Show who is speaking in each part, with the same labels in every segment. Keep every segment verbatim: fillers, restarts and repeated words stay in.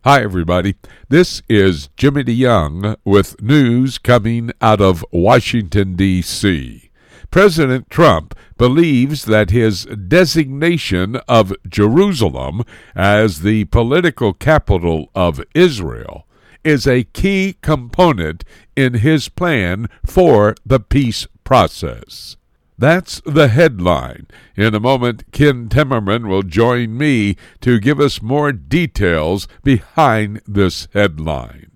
Speaker 1: Hi, everybody. This is Jimmy DeYoung with news coming out of Washington, D C President Trump believes that his designation of Jerusalem as the political capital of Israel is a key component in his plan for the peace process. That's the headline. In a moment, Ken Timmerman will join me to give us more details behind this headline.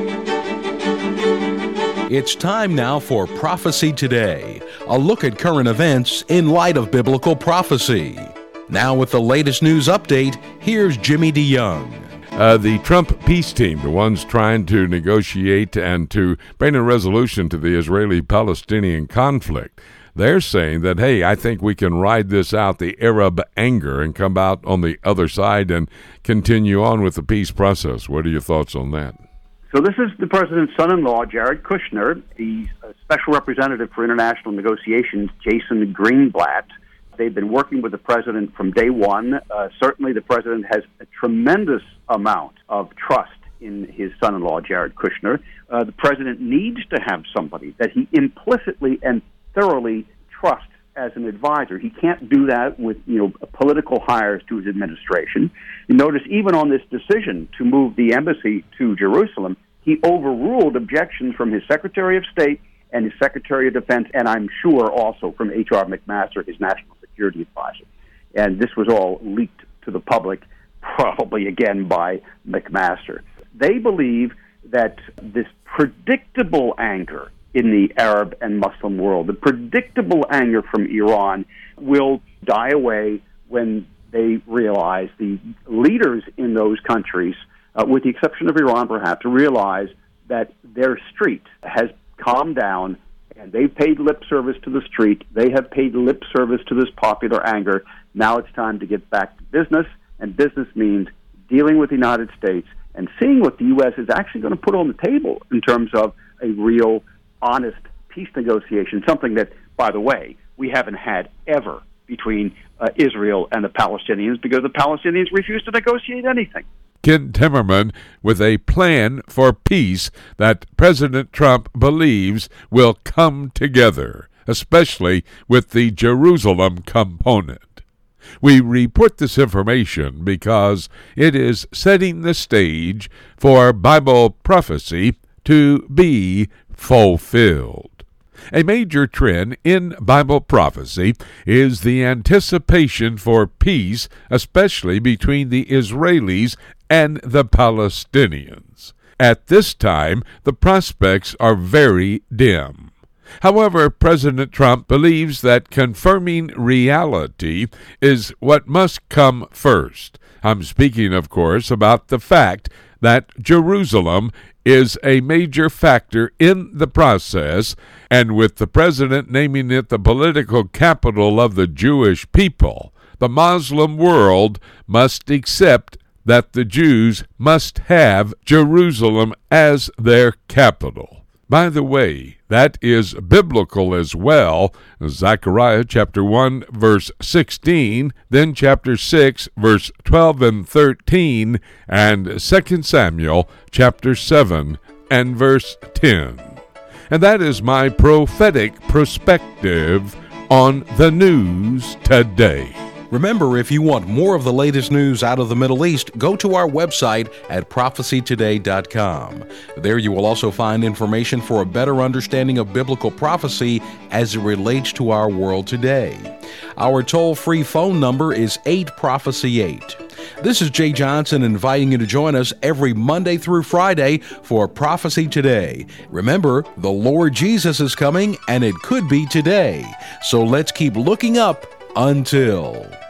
Speaker 2: It's time now for Prophecy Today, a look at current events in light of biblical prophecy. Now with the latest news update, here's Jimmy DeYoung.
Speaker 1: Uh, the Trump peace team, the ones trying to negotiate and to bring a resolution to the Israeli-Palestinian conflict, they're saying that, hey, I think we can ride this out, the Arab anger, and come out on the other side and continue on with the peace process. What are your thoughts on that?
Speaker 3: So this is the president's son-in-law, Jared Kushner, the uh, special representative for international negotiations, Jason Greenblatt. They've been working with the president from day one. Uh, certainly the president has a tremendous amount of trust in his son-in-law, Jared Kushner. Uh, the president needs to have somebody that he implicitly and thoroughly trusts as an advisor. He can't do that with, you know, political hires to his administration. You notice even on this decision to move the embassy to Jerusalem, he overruled objections from his Secretary of State and his Secretary of Defense, and I'm sure also from H R McMaster, his national security advisor. And this was all leaked to the public, probably again by McMaster. They believe that this predictable anger in the Arab and Muslim world, the predictable anger from Iran, will die away when they realize, the leaders in those countries, uh, with the exception of Iran perhaps, realize that their street has calmed down and they've paid lip service to the street. They have paid lip service to this popular anger. Now it's time to get back to business, and business means dealing with the United States and seeing what the U S is actually going to put on the table in terms of a real honest peace negotiation, something that, by the way, we haven't had ever between uh, Israel and the Palestinians, because the Palestinians refuse to negotiate anything.
Speaker 1: Ken Timmerman with a plan for peace that President Trump believes will come together, especially with the Jerusalem component. We report this information because it is setting the stage for Bible prophecy to be fulfilled. A major trend in Bible prophecy is the anticipation for peace, especially between the Israelis and the Palestinians. At this time, the prospects are very dim. However, President Trump believes that confirming reality is what must come first. I'm speaking, of course, about the fact that Jerusalem is a major factor in the process, and with the president naming it the political capital of the Jewish people, the Muslim world must accept that the Jews must have Jerusalem as their capital. By the way, that is biblical as well. Zechariah chapter one, verse sixteen, then chapter six, verse twelve and thirteen, and Second Samuel chapter seven and verse ten. And that is my prophetic perspective on the news today.
Speaker 2: Remember, if you want more of the latest news out of the Middle East, go to our website at prophecy today dot com. There you will also find information for a better understanding of biblical prophecy as it relates to our world today. Our toll-free phone number is eight prophecy eight. This is Jay Johnson inviting you to join us every Monday through Friday for Prophecy Today. Remember, the Lord Jesus is coming, and it could be today. So let's keep looking up until...